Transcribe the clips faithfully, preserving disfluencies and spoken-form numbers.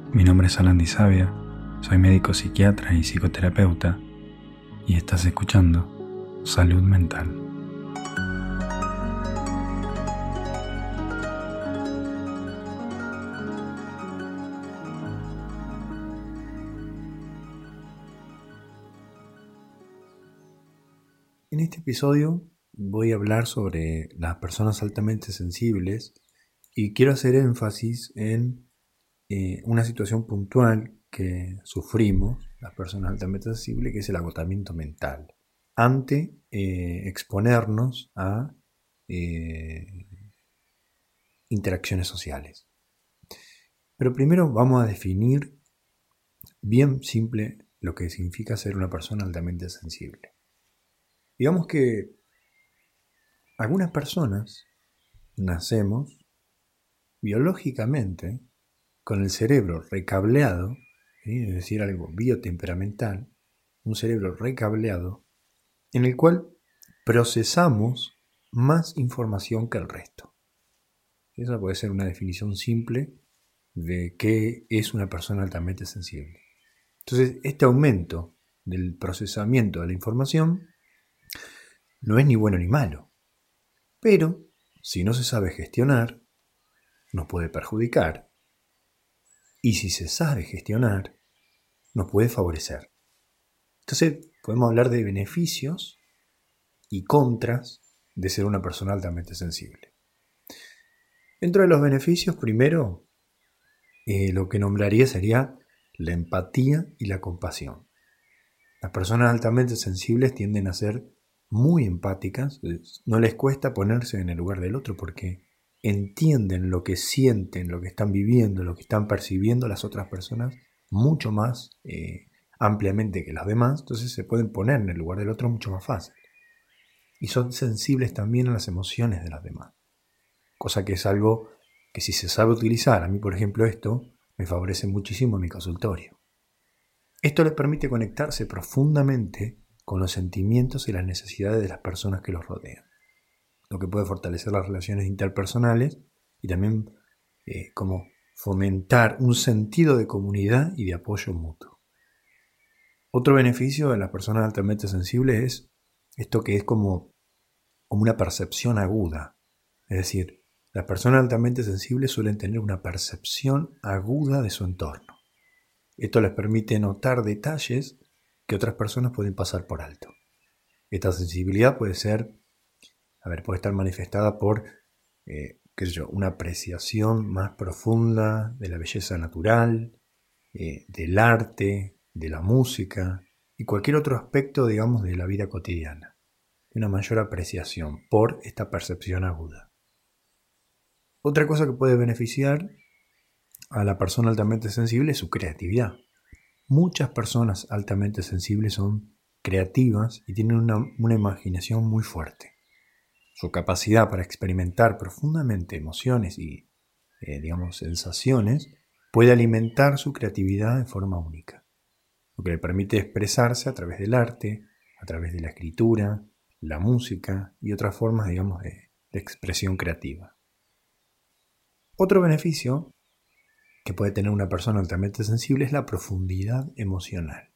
Mi nombre es Alan Di Savia, soy médico psiquiatra y psicoterapeuta y estás escuchando Salud Mental. En este episodio voy a hablar sobre las personas altamente sensibles y quiero hacer énfasis en eh, una situación puntual que sufrimos las personas altamente sensibles, que es el agotamiento mental ante eh, exponernos a eh, interacciones sociales. Pero primero vamos a definir bien simple lo que significa ser una persona altamente sensible. Digamos que algunas personas nacemos biológicamente con el cerebro recableado, ¿sí? Es decir, algo biotemperamental, un cerebro recableado en el cual procesamos más información que el resto. Esa puede ser una definición simple de qué es una persona altamente sensible. Entonces, este aumento del procesamiento de la información no es ni bueno ni malo, pero si no se sabe gestionar, nos puede perjudicar, y si se sabe gestionar, nos puede favorecer. Entonces, podemos hablar de beneficios y contras de ser una persona altamente sensible. Dentro de los beneficios, primero, eh, lo que nombraría sería la empatía y la compasión. Las personas altamente sensibles tienden a ser muy empáticas, no les cuesta ponerse en el lugar del otro porque entienden lo que sienten, lo que están viviendo, lo que están percibiendo las otras personas mucho más eh, ampliamente que las demás, entonces se pueden poner en el lugar del otro mucho más fácil. Y son sensibles también a las emociones de las demás, cosa que es algo que si se sabe utilizar, a mí por ejemplo esto me favorece muchísimo en mi consultorio. Esto les permite conectarse profundamente con los sentimientos y las necesidades de las personas que los rodean, lo que puede fortalecer las relaciones interpersonales y también eh, como fomentar un sentido de comunidad y de apoyo mutuo. Otro beneficio de las personas altamente sensibles es esto que es como, como una percepción aguda. Es decir, las personas altamente sensibles suelen tener una percepción aguda de su entorno. Esto les permite notar detalles que otras personas pueden pasar por alto. Esta sensibilidad puede ser, a ver, puede estar manifestada por, eh, qué sé yo, una apreciación más profunda de la belleza natural, eh, del arte, de la música y cualquier otro aspecto, digamos, de la vida cotidiana. Una mayor apreciación por esta percepción aguda. Otra cosa que puede beneficiar a la persona altamente sensible es su creatividad. Muchas personas altamente sensibles son creativas y tienen una, una imaginación muy fuerte. Su capacidad para experimentar profundamente emociones y, eh, digamos, sensaciones puede alimentar su creatividad de forma única, lo que le permite expresarse a través del arte, a través de la escritura, la música y otras formas, digamos, de, de expresión creativa. Otro beneficio que puede tener una persona altamente sensible es la profundidad emocional.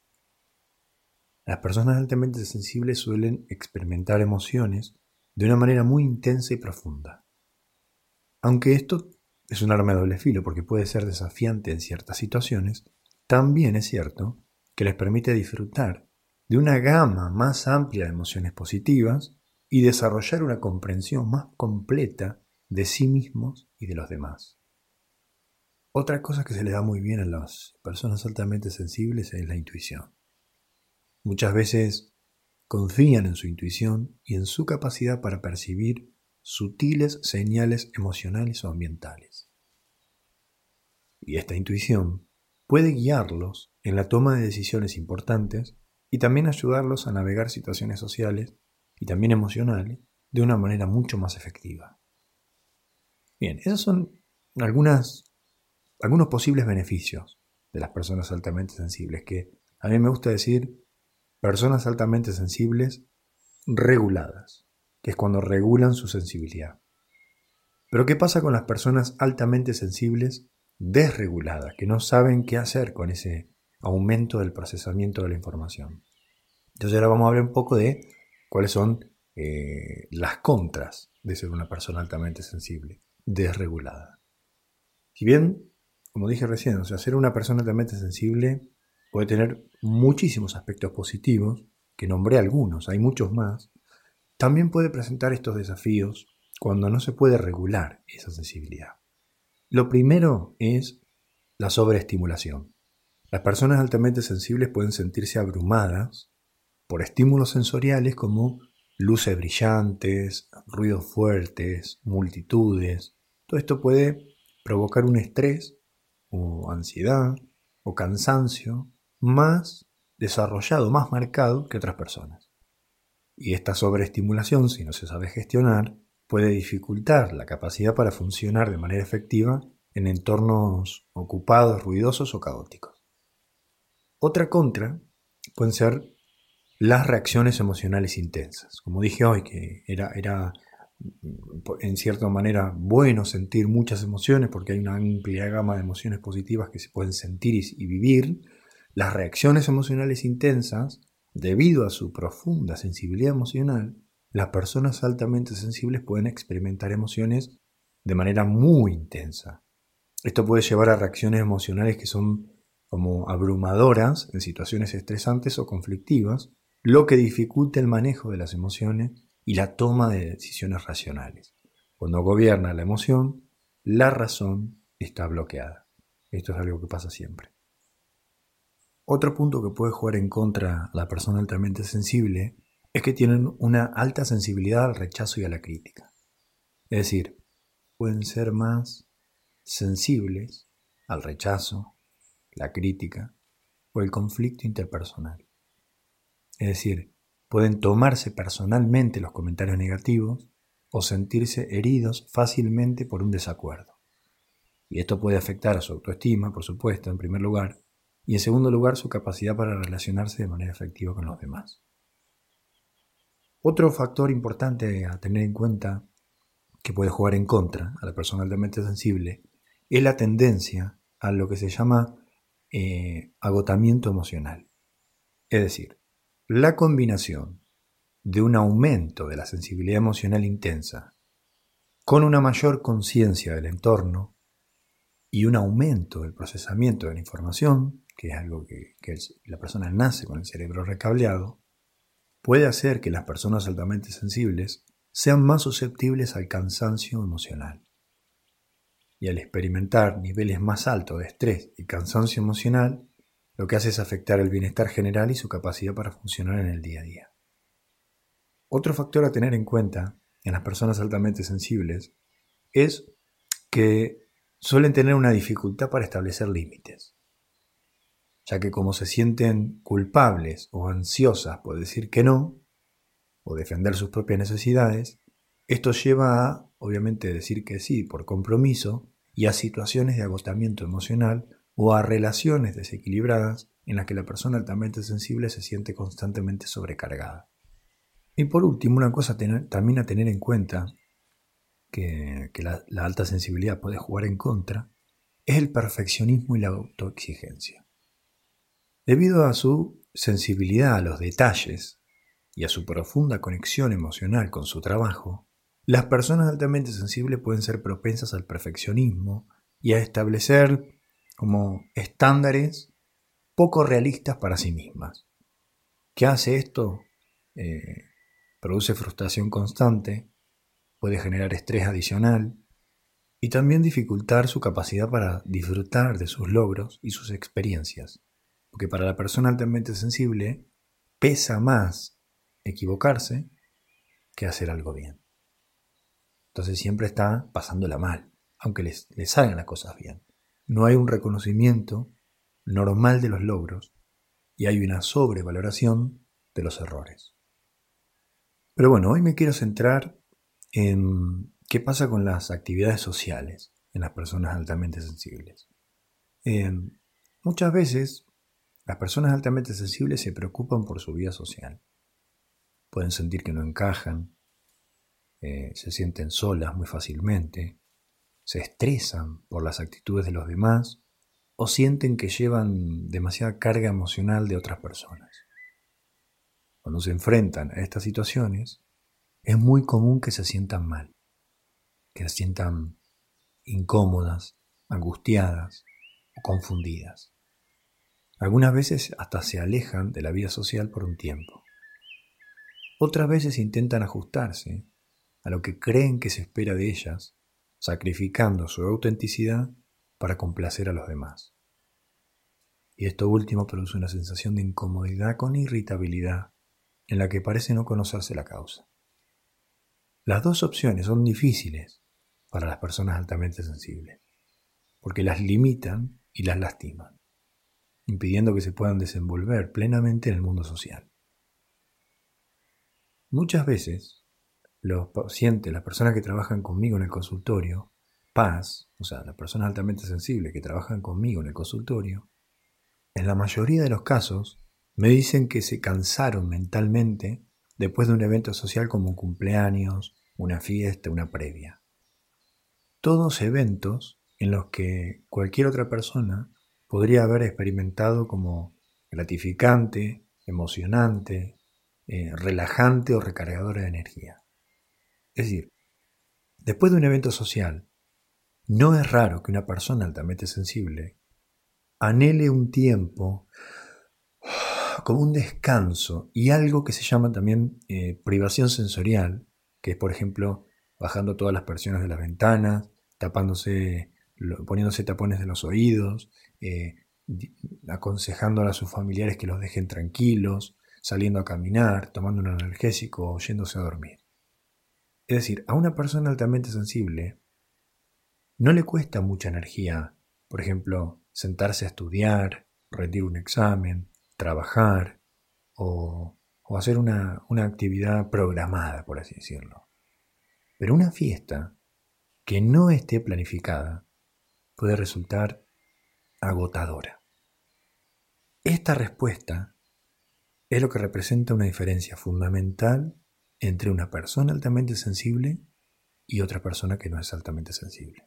Las personas altamente sensibles suelen experimentar emociones de una manera muy intensa y profunda. Aunque esto es un arma de doble filo porque puede ser desafiante en ciertas situaciones, también es cierto que les permite disfrutar de una gama más amplia de emociones positivas y desarrollar una comprensión más completa de sí mismos y de los demás. Otra cosa que se le da muy bien a las personas altamente sensibles es la intuición. Muchas veces confían en su intuición y en su capacidad para percibir sutiles señales emocionales o ambientales. Y esta intuición puede guiarlos en la toma de decisiones importantes y también ayudarlos a navegar situaciones sociales y también emocionales de una manera mucho más efectiva. Bien, esos son algunas, algunos posibles beneficios de las personas altamente sensibles, que a mí me gusta decir personas altamente sensibles reguladas, que es cuando regulan su sensibilidad. Pero ¿qué pasa con las personas altamente sensibles desregulada, que no saben qué hacer con ese aumento del procesamiento de la información. Entonces ahora vamos a hablar un poco de cuáles son eh, las contras de ser una persona altamente sensible, desregulada. Si bien, como dije recién, o sea, ser una persona altamente sensible puede tener muchísimos aspectos positivos, que nombré algunos, hay muchos más, también puede presentar estos desafíos cuando no se puede regular esa sensibilidad. Lo primero es la sobreestimulación. Las personas altamente sensibles pueden sentirse abrumadas por estímulos sensoriales como luces brillantes, ruidos fuertes, multitudes. Todo esto puede provocar un estrés o ansiedad o cansancio más desarrollado, más marcado que otras personas. Y esta sobreestimulación, si no se sabe gestionar, puede dificultar la capacidad para funcionar de manera efectiva en entornos ocupados, ruidosos o caóticos. Otra contra pueden ser las reacciones emocionales intensas. Como dije hoy, que era, era en cierta manera bueno sentir muchas emociones porque hay una amplia gama de emociones positivas que se pueden sentir y, y vivir. Las reacciones emocionales intensas, debido a su profunda sensibilidad emocional, las personas altamente sensibles pueden experimentar emociones de manera muy intensa. Esto puede llevar a reacciones emocionales que son como abrumadoras en situaciones estresantes o conflictivas, lo que dificulta el manejo de las emociones y la toma de decisiones racionales. Cuando gobierna la emoción, la razón está bloqueada. Esto es algo que pasa siempre. Otro punto que puede jugar en contra a la persona altamente sensible es que tienen una alta sensibilidad al rechazo y a la crítica. Es decir, pueden ser más sensibles al rechazo, la crítica o el conflicto interpersonal. Es decir, pueden tomarse personalmente los comentarios negativos o sentirse heridos fácilmente por un desacuerdo. Y esto puede afectar a su autoestima, por supuesto, en primer lugar, y en segundo lugar su capacidad para relacionarse de manera efectiva con los demás. Otro factor importante a tener en cuenta que puede jugar en contra a la persona altamente sensible es la tendencia a lo que se llama eh, agotamiento emocional. Es decir, la combinación de un aumento de la sensibilidad emocional intensa con una mayor conciencia del entorno y un aumento del procesamiento de la información, que es algo que, que la persona nace con el cerebro recableado, puede hacer que las personas altamente sensibles sean más susceptibles al cansancio emocional. Y al experimentar niveles más altos de estrés y cansancio emocional, lo que hace es afectar el bienestar general y su capacidad para funcionar en el día a día. Otro factor a tener en cuenta en las personas altamente sensibles es que suelen tener una dificultad para establecer límites, ya que como se sienten culpables o ansiosas por decir que no, o defender sus propias necesidades, esto lleva a, obviamente, decir que sí por compromiso y a situaciones de agotamiento emocional o a relaciones desequilibradas en las que la persona altamente sensible se siente constantemente sobrecargada. Y por último, una cosa tener, también a tener en cuenta que, que la, la alta sensibilidad puede jugar en contra es el perfeccionismo y la autoexigencia. Debido a su sensibilidad a los detalles y a su profunda conexión emocional con su trabajo, las personas altamente sensibles pueden ser propensas al perfeccionismo y a establecer como estándares poco realistas para sí mismas. ¿Qué hace esto? Eh, produce frustración constante, puede generar estrés adicional y también dificultar su capacidad para disfrutar de sus logros y sus experiencias, porque para la persona altamente sensible pesa más equivocarse que hacer algo bien. Entonces siempre está pasándola mal, aunque les, les salgan las cosas bien. No hay un reconocimiento normal de los logros y hay una sobrevaloración de los errores. Pero bueno, hoy me quiero centrar en qué pasa con las actividades sociales en las personas altamente sensibles. Eh, muchas veces las personas altamente sensibles se preocupan por su vida social. Pueden sentir que no encajan, eh, se sienten solas muy fácilmente, se estresan por las actitudes de los demás o sienten que llevan demasiada carga emocional de otras personas. Cuando se enfrentan a estas situaciones, es muy común que se sientan mal, que se sientan incómodas, angustiadas o confundidas. Algunas veces hasta se alejan de la vida social por un tiempo. Otras veces intentan ajustarse a lo que creen que se espera de ellas, sacrificando su autenticidad para complacer a los demás. Y esto último produce una sensación de incomodidad con irritabilidad en la que parece no conocerse la causa. Las dos opciones son difíciles para las personas altamente sensibles, porque las limitan y las lastiman, impidiendo que se puedan desenvolver plenamente en el mundo social. Muchas veces, los pacientes, las personas que trabajan conmigo en el consultorio, P A S, o sea, las personas altamente sensibles que trabajan conmigo en el consultorio, en la mayoría de los casos me dicen que se cansaron mentalmente después de un evento social como un cumpleaños, una fiesta, una previa. Todos eventos en los que cualquier otra persona podría haber experimentado como gratificante, emocionante, eh, relajante o recargadora de energía. Es decir, después de un evento social, no es raro que una persona altamente sensible anhele un tiempo como un descanso y algo que se llama también eh, privación sensorial, que es, por ejemplo, bajando todas las persianas de las ventanas, tapándose, poniéndose tapones de los oídos, eh, aconsejando a sus familiares que los dejen tranquilos, saliendo a caminar, tomando un analgésico o yéndose a dormir. Es decir, a una persona altamente sensible no le cuesta mucha energía, por ejemplo, sentarse a estudiar, rendir un examen, trabajar o, o hacer una, una actividad programada, por así decirlo. Pero una fiesta que no esté planificada puede resultar agotadora. Esta respuesta es lo que representa una diferencia fundamental entre una persona altamente sensible y otra persona que no es altamente sensible.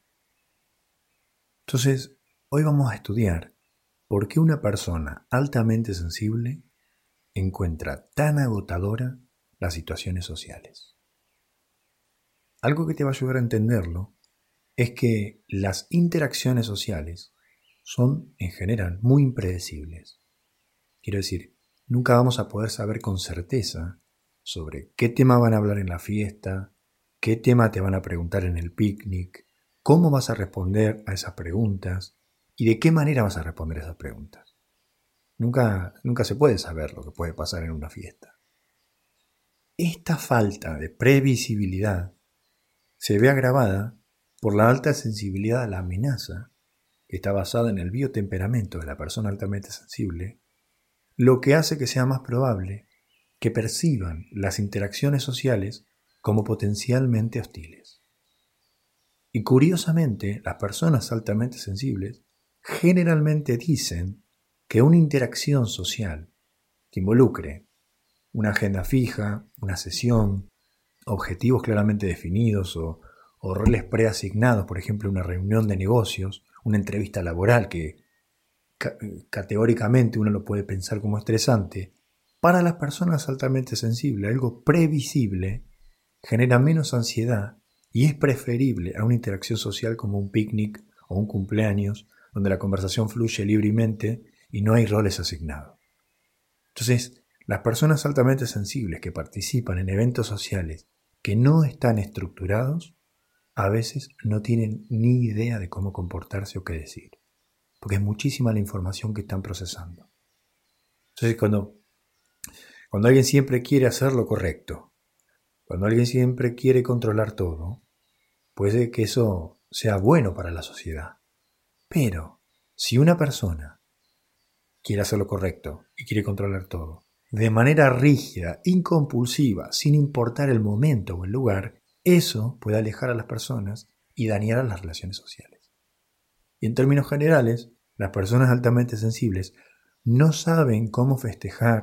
Entonces, hoy vamos a estudiar por qué una persona altamente sensible encuentra tan agotadora las situaciones sociales. Algo que te va a ayudar a entenderlo es que las interacciones sociales son, en general, muy impredecibles. Quiero decir, nunca vamos a poder saber con certeza sobre qué tema van a hablar en la fiesta, qué tema te van a preguntar en el picnic, cómo vas a responder a esas preguntas y de qué manera vas a responder a esas preguntas. Nunca, nunca se puede saber lo que puede pasar en una fiesta. Esta falta de previsibilidad se ve agravada por la alta sensibilidad a la amenaza, que está basada en el biotemperamento de la persona altamente sensible, lo que hace que sea más probable que perciban las interacciones sociales como potencialmente hostiles. Y curiosamente, las personas altamente sensibles generalmente dicen que una interacción social que involucre una agenda fija, una sesión, objetivos claramente definidos o, o roles preasignados, por ejemplo, una reunión de negocios, una entrevista laboral que ca- categóricamente uno lo puede pensar como estresante, para las personas altamente sensibles, algo previsible genera menos ansiedad y es preferible a una interacción social como un picnic o un cumpleaños, donde la conversación fluye libremente y no hay roles asignados. Entonces, las personas altamente sensibles que participan en eventos sociales que no están estructurados, a veces no tienen ni idea de cómo comportarse o qué decir, porque es muchísima la información que están procesando. Entonces, cuando, cuando alguien siempre quiere hacer lo correcto, cuando alguien siempre quiere controlar todo, puede que eso sea bueno para la sociedad. Pero si una persona quiere hacer lo correcto y quiere controlar todo, de manera rígida, incompulsiva, sin importar el momento o el lugar, eso puede alejar a las personas y dañar a las relaciones sociales. Y en términos generales, las personas altamente sensibles no saben cómo festejar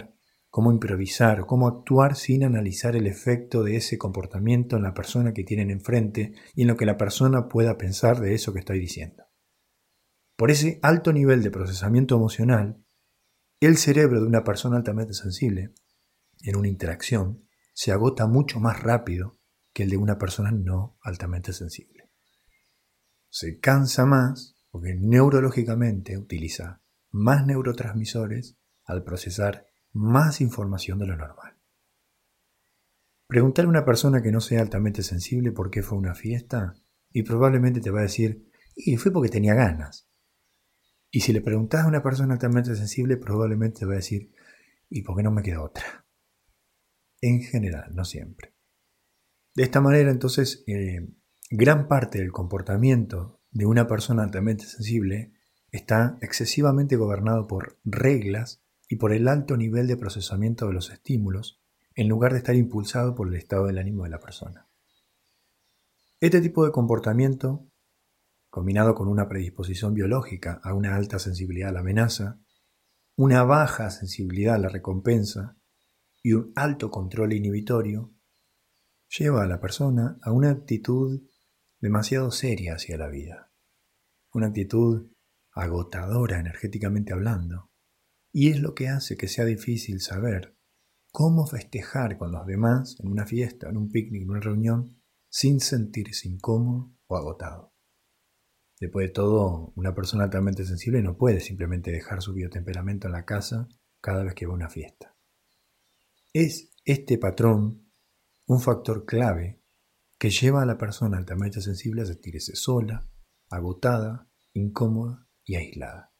cómo improvisar, cómo actuar sin analizar el efecto de ese comportamiento en la persona que tienen enfrente y en lo que la persona pueda pensar de eso que estoy diciendo. Por ese alto nivel de procesamiento emocional, el cerebro de una persona altamente sensible, en una interacción, se agota mucho más rápido que el de una persona no altamente sensible. Se cansa más porque neurológicamente utiliza más neurotransmisores al procesar más información de lo normal. Preguntarle a una persona que no sea altamente sensible por qué fue una fiesta y probablemente te va a decir, y fue porque tenía ganas. Y si le preguntas a una persona altamente sensible, probablemente te va a decir, ¿y por qué no me queda otra? En general, no siempre. De esta manera, entonces, eh, gran parte del comportamiento de una persona altamente sensible está excesivamente gobernado por reglas y por el alto nivel de procesamiento de los estímulos, en lugar de estar impulsado por el estado del ánimo de la persona. Este tipo de comportamiento, combinado con una predisposición biológica a una alta sensibilidad a la amenaza, una baja sensibilidad a la recompensa y un alto control inhibitorio, lleva a la persona a una actitud demasiado seria hacia la vida, una actitud agotadora energéticamente hablando, y es lo que hace que sea difícil saber cómo festejar con los demás en una fiesta, en un picnic, en una reunión, sin sentirse incómodo o agotado. Después de todo, una persona altamente sensible no puede simplemente dejar su biotemperamento en la casa cada vez que va a una fiesta. Es este patrón un factor clave que lleva a la persona altamente sensible a sentirse sola, agotada, incómoda y aislada.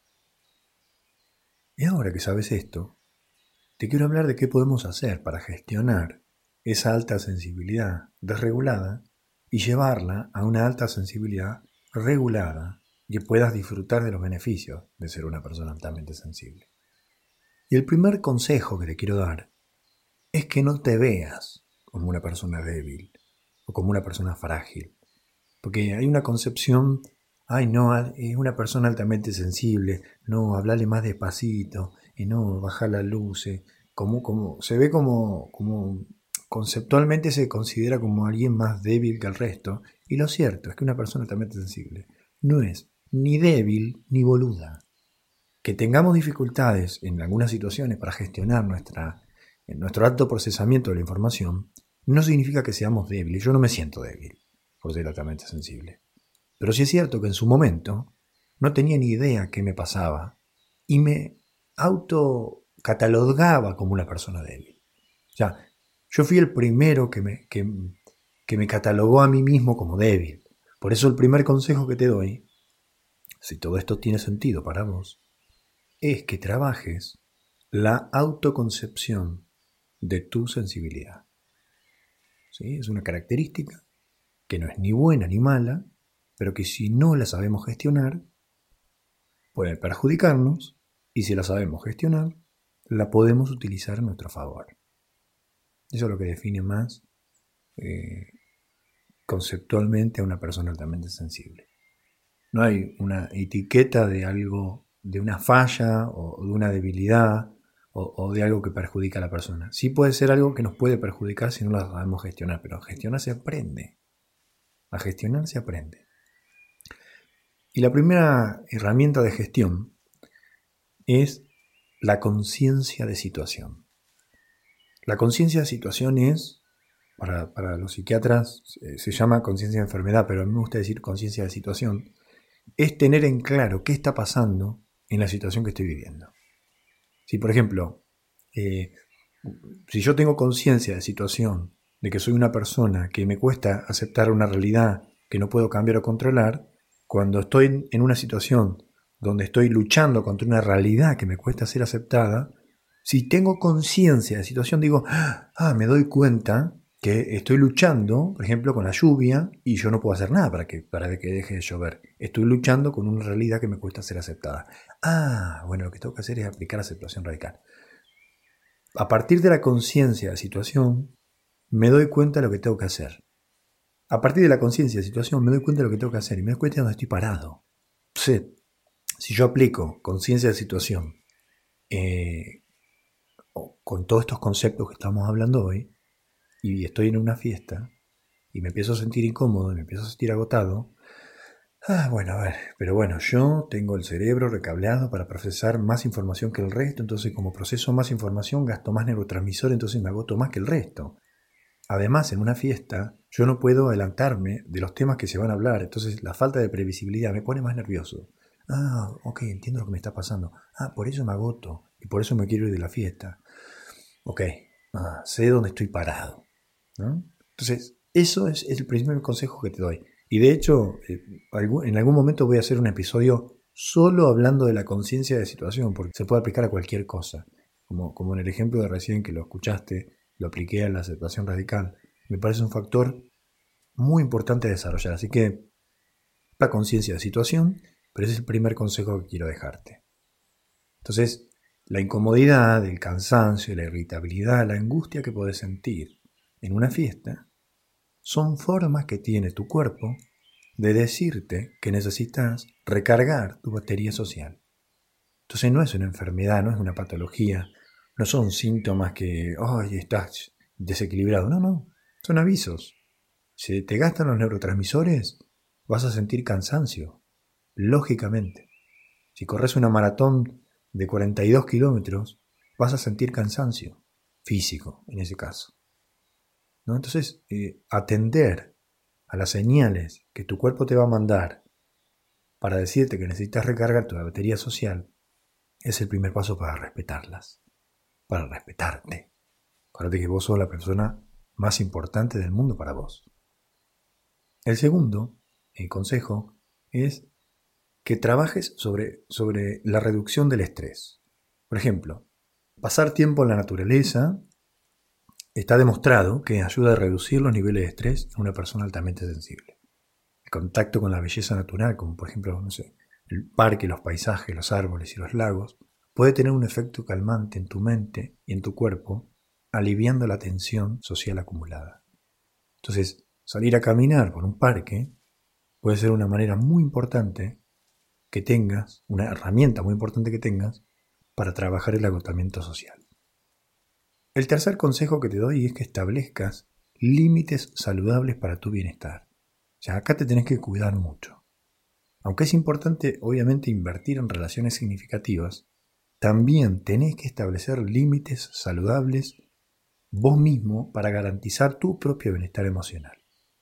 Y ahora que sabes esto, te quiero hablar de qué podemos hacer para gestionar esa alta sensibilidad desregulada y llevarla a una alta sensibilidad regulada y que puedas disfrutar de los beneficios de ser una persona altamente sensible. Y el primer consejo que te quiero dar es que no te veas como una persona débil o como una persona frágil. Porque hay una concepción, ay no, es una persona altamente sensible, no, hablarle más despacito, y no, bajar las luces, como, como, se ve como, como, conceptualmente se considera como alguien más débil que el resto, y lo cierto es que una persona altamente sensible no es ni débil ni boluda. Que tengamos dificultades en algunas situaciones para gestionar nuestra, nuestro alto procesamiento de la información, no significa que seamos débiles. Yo no me siento débil por ser altamente sensible. Pero sí es cierto que en su momento no tenía ni idea qué me pasaba y me autocatalogaba como una persona débil. O sea, yo fui el primero que me, que, que me catalogó a mí mismo como débil. Por eso el primer consejo que te doy, si todo esto tiene sentido para vos, es que trabajes la autoconcepción de tu sensibilidad. ¿Sí? Es una característica que no es ni buena ni mala, pero que si no la sabemos gestionar, puede perjudicarnos, y si la sabemos gestionar, la podemos utilizar a nuestro favor. Eso es lo que define más eh, conceptualmente a una persona altamente sensible. No hay una etiqueta de algo, de una falla o de una debilidad o, o de algo que perjudica a la persona. Sí puede ser algo que nos puede perjudicar si no la sabemos gestionar, pero a gestionar se aprende. A gestionar se aprende. Y la primera herramienta de gestión es la conciencia de situación. La conciencia de situación es, para, para los psiquiatras, se, se llama conciencia de enfermedad, pero a mí me gusta decir conciencia de situación, es tener en claro qué está pasando en la situación que estoy viviendo. Si, por ejemplo, eh, si yo tengo conciencia de situación, de que soy una persona que me cuesta aceptar una realidad que no puedo cambiar o controlar, cuando estoy en una situación donde estoy luchando contra una realidad que me cuesta ser aceptada, si tengo conciencia de situación, digo, ah, me doy cuenta que estoy luchando, por ejemplo, con la lluvia y yo no puedo hacer nada para que, para que deje de llover. Estoy luchando con una realidad que me cuesta ser aceptada. Ah, bueno, lo que tengo que hacer es aplicar aceptación radical. A partir de la conciencia de situación, me doy cuenta de lo que tengo que hacer. A partir de la conciencia de situación, me doy cuenta de lo que tengo que hacer y me doy cuenta de dónde estoy parado. Sí, si yo aplico conciencia de situación, eh, o con todos estos conceptos que estamos hablando hoy, y estoy en una fiesta, y me empiezo a sentir incómodo, y me empiezo a sentir agotado, ah, bueno, a ver, pero bueno, yo tengo el cerebro recableado para procesar más información que el resto, entonces como proceso más información, gasto más neurotransmisor, entonces me agoto más que el resto. Además, en una fiesta, yo no puedo adelantarme de los temas que se van a hablar, entonces la falta de previsibilidad me pone más nervioso. Ah, ok, entiendo lo que me está pasando. Ah, por eso me agoto y por eso me quiero ir de la fiesta. Ok, ah, sé dónde estoy parado, ¿no? Entonces, eso es, es el primer consejo que te doy. Y de hecho, eh, en algún momento voy a hacer un episodio solo hablando de la conciencia de situación, porque se puede aplicar a cualquier cosa. Como, como en el ejemplo de recién que lo escuchaste, lo apliqué a la aceptación radical. Me parece un factor muy importante a desarrollar. Así que la conciencia de situación, pero ese es el primer consejo que quiero dejarte. Entonces, la incomodidad, el cansancio, la irritabilidad, la angustia que podés sentir en una fiesta son formas que tiene tu cuerpo de decirte que necesitas recargar tu batería social. Entonces no es una enfermedad, no es una patología, no son síntomas que, ay, estás desequilibrado. No, no, son avisos. Si te gastan los neurotransmisores, vas a sentir cansancio, lógicamente. Si corres una maratón de cuarenta y dos kilómetros, vas a sentir cansancio físico, en ese caso, ¿no? Entonces, eh, atender a las señales que tu cuerpo te va a mandar para decirte que necesitas recargar tu batería social es el primer paso para respetarlas, para respetarte. Acuérdate que vos sos la persona más importante del mundo para vos. El segundo, el consejo, es que trabajes sobre, sobre la reducción del estrés. Por ejemplo, pasar tiempo en la naturaleza está demostrado que ayuda a reducir los niveles de estrés en una persona altamente sensible. El contacto con la belleza natural, como por ejemplo, no sé, el parque, los paisajes, los árboles y los lagos, puede tener un efecto calmante en tu mente y en tu cuerpo, aliviando la tensión social acumulada. Entonces, salir a caminar por un parque puede ser una manera muy importante que tengas, una herramienta muy importante que tengas para trabajar el agotamiento social. El tercer consejo que te doy es que establezcas límites saludables para tu bienestar. O sea, acá te tenés que cuidar mucho. Aunque es importante, obviamente, invertir en relaciones significativas, también tenés que establecer límites saludables vos mismo para garantizar tu propio bienestar emocional.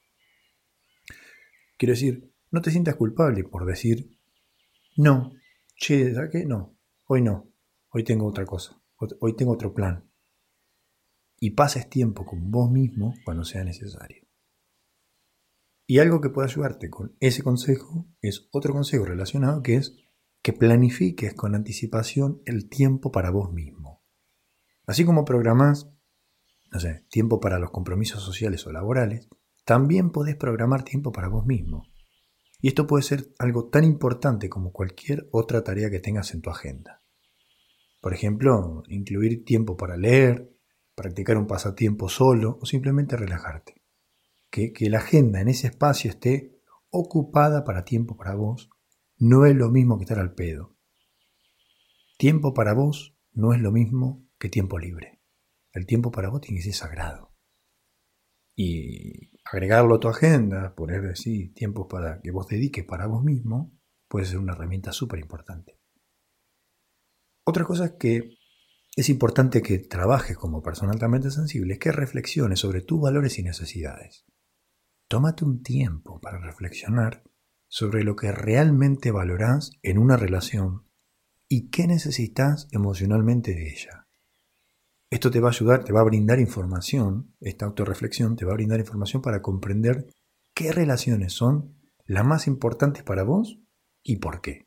Quiero decir, no te sientas culpable por decir, no, che, ¿sabes qué? No, hoy no, hoy tengo otra cosa, hoy tengo otro plan. Y pases tiempo con vos mismo cuando sea necesario. Y algo que puede ayudarte con ese consejo es otro consejo relacionado, que es que planifiques con anticipación el tiempo para vos mismo. Así como programás, no sé, tiempo para los compromisos sociales o laborales, también podés programar tiempo para vos mismo. Y esto puede ser algo tan importante como cualquier otra tarea que tengas en tu agenda. Por ejemplo, incluir tiempo para leer, practicar un pasatiempo solo o simplemente relajarte. Que, que la agenda en ese espacio esté ocupada para tiempo para vos no es lo mismo que estar al pedo. Tiempo para vos no es lo mismo que tiempo libre. El tiempo para vos tiene que ser sagrado. Y agregarlo a tu agenda, poner así tiempos para que vos dediques para vos mismo, puede ser una herramienta súper importante. Otra cosa que es importante que trabajes como persona altamente sensible es que reflexiones sobre tus valores y necesidades. Tómate un tiempo para reflexionar sobre lo que realmente valorás en una relación y qué necesitas emocionalmente de ella. Esto te va a ayudar, te va a brindar información, esta autorreflexión te va a brindar información para comprender qué relaciones son las más importantes para vos y por qué.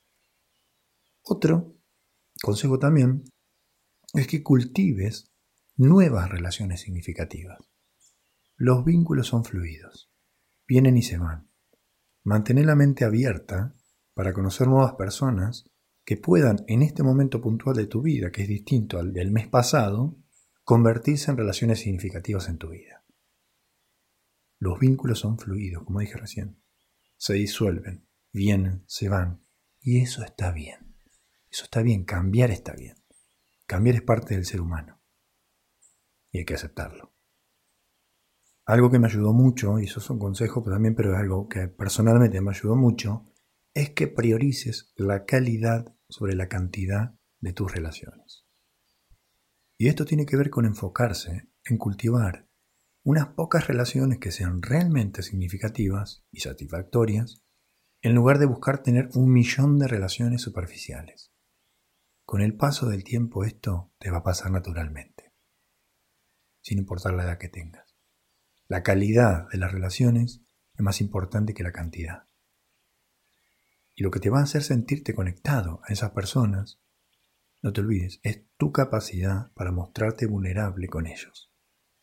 Otro consejo también es que cultives nuevas relaciones significativas. Los vínculos son fluidos, vienen y se van. Mantén la mente abierta para conocer nuevas personas que puedan, en este momento puntual de tu vida, que es distinto al del mes pasado, convertirse en relaciones significativas en tu vida. Los vínculos son fluidos, como dije recién. Se disuelven, vienen, se van. Y eso está bien. Eso está bien, cambiar está bien. Cambiar es parte del ser humano y hay que aceptarlo. Algo que me ayudó mucho, y eso es un consejo también, pero es algo que personalmente me ayudó mucho, es que priorices la calidad sobre la cantidad de tus relaciones. Y esto tiene que ver con enfocarse en cultivar unas pocas relaciones que sean realmente significativas y satisfactorias, en lugar de buscar tener un millón de relaciones superficiales. Con el paso del tiempo esto te va a pasar naturalmente, sin importar la edad que tengas. La calidad de las relaciones es más importante que la cantidad. Y lo que te va a hacer sentirte conectado a esas personas, no te olvides, es tu capacidad para mostrarte vulnerable con ellos.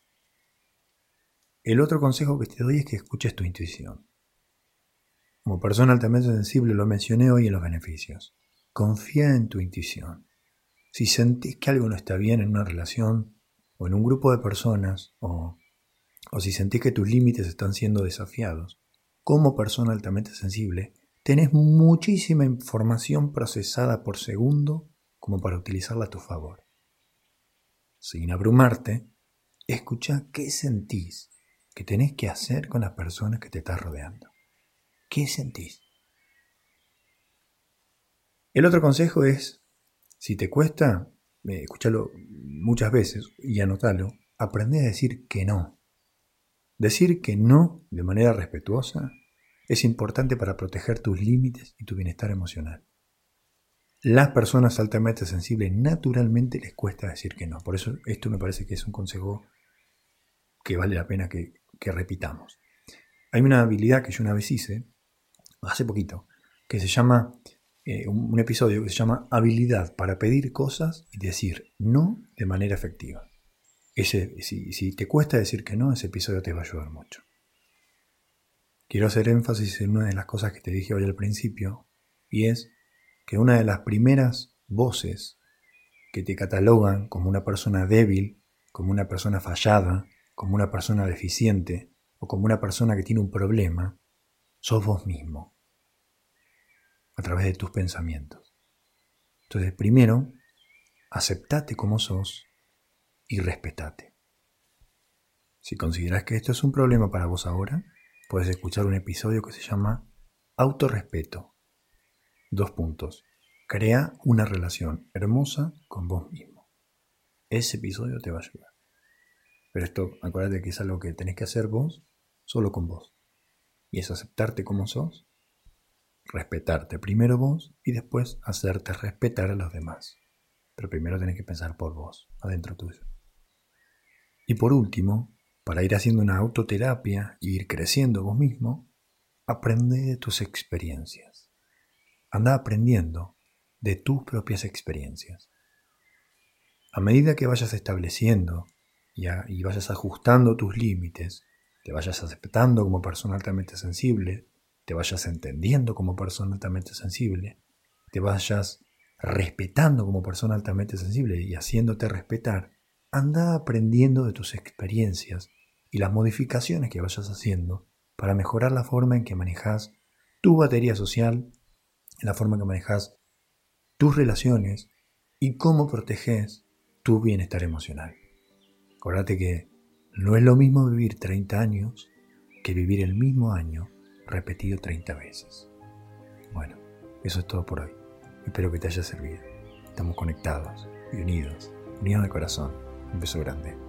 El otro consejo que te doy es que escuches tu intuición. Como persona altamente sensible, lo mencioné hoy en los beneficios. Confía en tu intuición. Si sentís que algo no está bien en una relación, o en un grupo de personas, o, o si sentís que tus límites están siendo desafiados, como persona altamente sensible, tenés muchísima información procesada por segundo como para utilizarla a tu favor. Sin abrumarte, escucha qué sentís que tenés que hacer con las personas que te estás rodeando. ¿Qué sentís? El otro consejo es, si te cuesta, eh, escúchalo muchas veces y anotalo, aprende a decir que no. Decir que no de manera respetuosa es importante para proteger tus límites y tu bienestar emocional. Las personas altamente sensibles naturalmente les cuesta decir que no. Por eso esto me parece que es un consejo que vale la pena que, que repitamos. Hay una habilidad que yo una vez hice, hace poquito, que se llama, eh, un, un episodio que se llama habilidad para pedir cosas y decir no de manera efectiva. Ese, si, si te cuesta decir que no, ese episodio te va a ayudar mucho. Quiero hacer énfasis en una de las cosas que te dije hoy al principio, y es que una de las primeras voces que te catalogan como una persona débil, como una persona fallada, como una persona deficiente o como una persona que tiene un problema, sos vos mismo, a través de tus pensamientos. Entonces, primero, aceptate como sos y respetate. Si considerás que esto es un problema para vos ahora, puedes escuchar un episodio que se llama Autorrespeto. Dos puntos. Crea una relación hermosa con vos mismo. Ese episodio te va a ayudar. Pero esto, acuérdate que es algo que tenés que hacer vos, solo con vos. Y es aceptarte como sos, respetarte primero vos y después hacerte respetar a los demás. Pero primero tenés que pensar por vos, adentro tuyo. Y por último, para ir haciendo una autoterapia e ir creciendo vos mismo, aprende de tus experiencias. Anda aprendiendo de tus propias experiencias. A medida que vayas estableciendo y, a, y vayas ajustando tus límites, te vayas aceptando como persona altamente sensible, te vayas entendiendo como persona altamente sensible, te vayas respetando como persona altamente sensible y haciéndote respetar, anda aprendiendo de tus experiencias y las modificaciones que vayas haciendo para mejorar la forma en que manejas tu batería social, la forma en que manejas tus relaciones y cómo proteges tu bienestar emocional. Acuérdate que no es lo mismo vivir treinta años que vivir el mismo año repetido treinta veces. Bueno, eso es todo por hoy. Espero que te haya servido. Estamos conectados y unidos, unidos de corazón. Un beso grande.